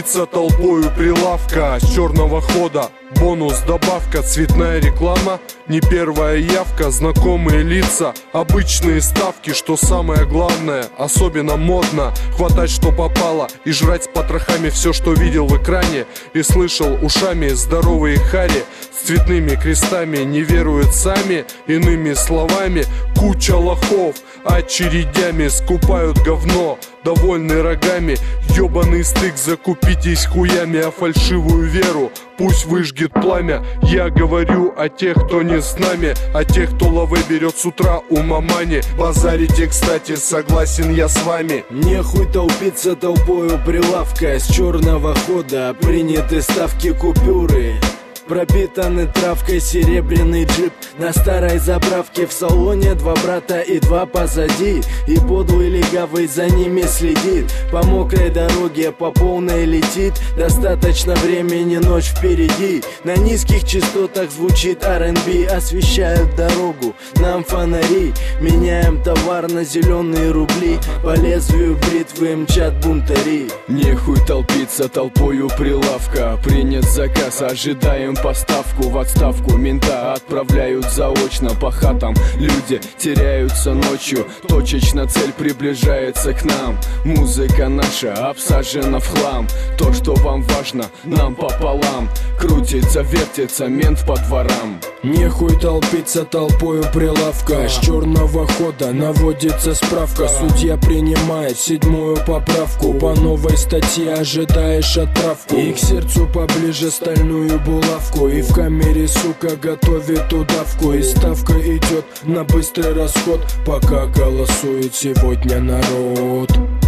толпится толпою прилавка. С черного хода бонус, добавка, цветная реклама, не первая явка, знакомые лица, обычные ставки. Что самое главное, особенно модно хватать, что попало, и жрать с потрохами все, что видел в экране и слышал ушами. Здоровые хари с цветными крестами не веруют сами. Иными словами, куча лохов очередями скупают говно, довольны рогами. Ёбаный стык, закупитесь хуями, а фальшивую веру пусть выжгет пламя. Я говорю о тех, кто не с нами, о тех, кто лавэ берет с утра у мамани. Базарите, кстати, согласен я с вами. Нехуй толпиться толпою прилавка. С черного хода приняты ставки купюры. Пропитанный травкой серебряный джип на старой заправке. В салоне два брата и два позади, и подлый легавый за ними следит. По мокрой дороге по полной летит. Достаточно времени, ночь впереди. На низких частотах звучит R&B. Освещают дорогу нам фонари. Меняем товар на зеленые рубли. По лезвию бритвы мчат бунтари. Нехуй толпиться толпою прилавка. Принят заказ, ожидаем поставку. В отставку мента отправляют заочно. По хатам люди теряются ночью. Точечно цель приближается к нам. Музыка наша обсажена в хлам. То, что вам важно, нам пополам. Крутится, вертится мент по дворам. Нехуй толпиться толпою прилавка. С черного хода наводится справка. Судья принимает 7-ю поправку. По новой статье ожидаешь отправку. И к сердцу поближе стальную булавку. И в камере, сука, готовит удавку. И ставка идет на быстрый расход, пока голосует сегодня народ.